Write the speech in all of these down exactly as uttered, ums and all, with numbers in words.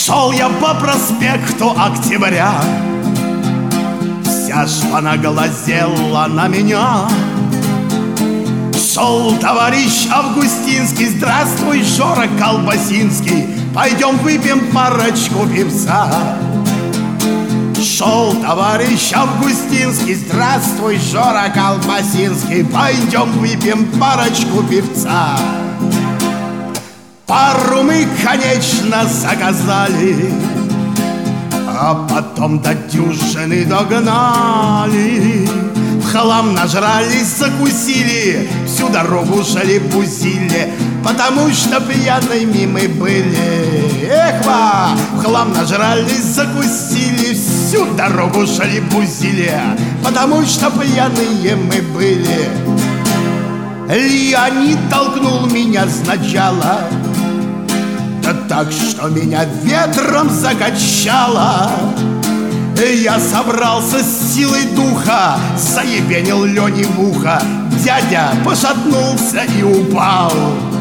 Шел я по проспекту Октября, вся шпана глазела на меня. Шел товарищ Августинский: здравствуй, Жора Колбасинский, пойдем выпьем парочку пивца. Шел товарищ Августинский: здравствуй, Жора Колбасинский, пойдем выпьем парочку пивца. Пару мы, конечно, заказали, а потом до дюжины догнали. В хлам нажрались, закусили, всю дорогу шали-бузили, потому что пьяными мы были. Эх, ва! В хлам нажрались, закусили, всю дорогу шали-бузили, потому что пьяные мы были. Леонид толкнул меня сначала, да так, что меня ветром закачало. Я собрался с силой духа, заебенил Лене в ухо. Дядя пошатнулся и упал.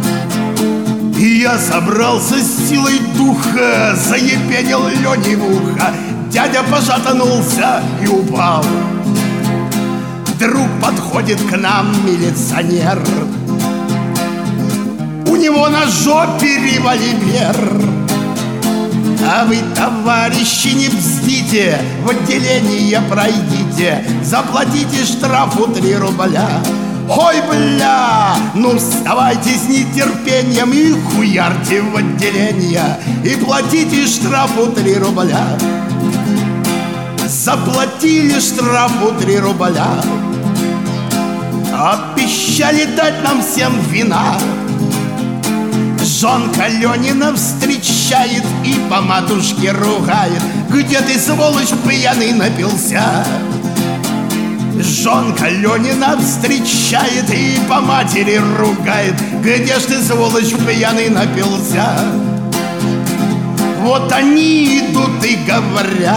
Я собрался с силой духа, заебенил Лене в ухо. Дядя пошатнулся и упал. Вдруг подходит к нам милиционер, у него на жопе револьвер. А вы, товарищи, не бздите, в отделение пройдите, заплатите штрафу три рубля. Ой, бля, ну вставайте с нетерпением и хуярьте в отделение, и платите штрафу три рубля. Заплатили штрафу три рубля, обещали дать нам всем вина. Жонка Ленина встречает и по матушке ругает: где ты, сволочь, пьяный напился? Жонка Ленина встречает и по матери ругает: где ж ты, сволочь, пьяный напился? Вот они идут и говорят,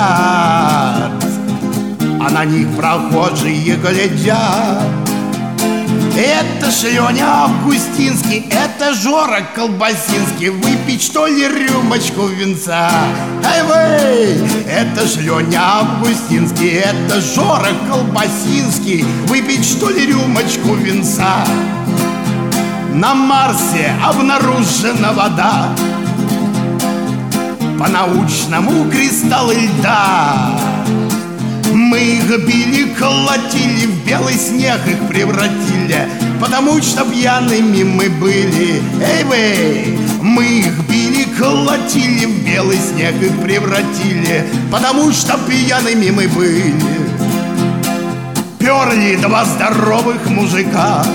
а на них прохожие глядят: это ж Леня Августинский, это Жора Колбасинский, выпить, что ли, рюмочку винца? Эй вы! Это ж Леня Августинский, это Жора Колбасинский, выпить, что ли, рюмочку винца? На Марсе обнаружена вода, по-научному кристаллы льда. Мы их били, колотили, в белый снег их превратили, потому что пьяными мы были. Эй вы! Мы их били, колотили, в белый снег их превратили, потому что пьяными мы были. Перли два здоровых мужика,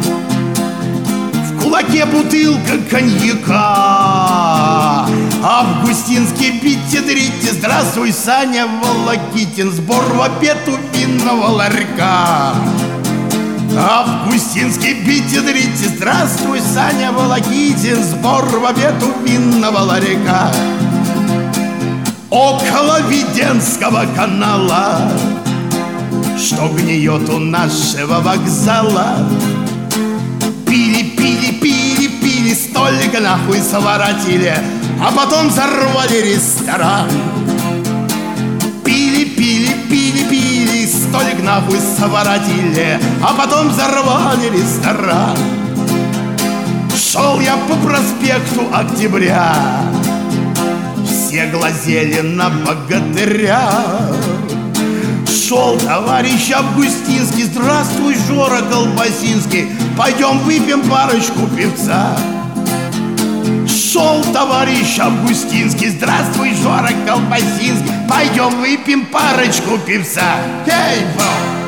в кулаке бутылка коньяка. Августинский, битте, дрите, здравствуй, Саня Волокитин, сбор в обед у винного ларька. Августинский, битте, дрите, здравствуй, Саня Волокитин, сбор в обед у винного ларька. Около Веденского канала, что гниет у нашего вокзала, пили, пили, пили, пили, столик нахуй своротили, а потом взорвали ресторан. Пили, пили, пили, пили, столик нахуй своротили, а потом взорвали ресторан. Шел я по проспекту Октября, все глазели на богатыря. Шел товарищ Августинский: здравствуй, Жора Колбасинский, пойдем выпьем парочку пивца. Шел товарищ Августинский: здравствуй, Жора Колбасинский, пойдем выпьем парочку пивца. Эй,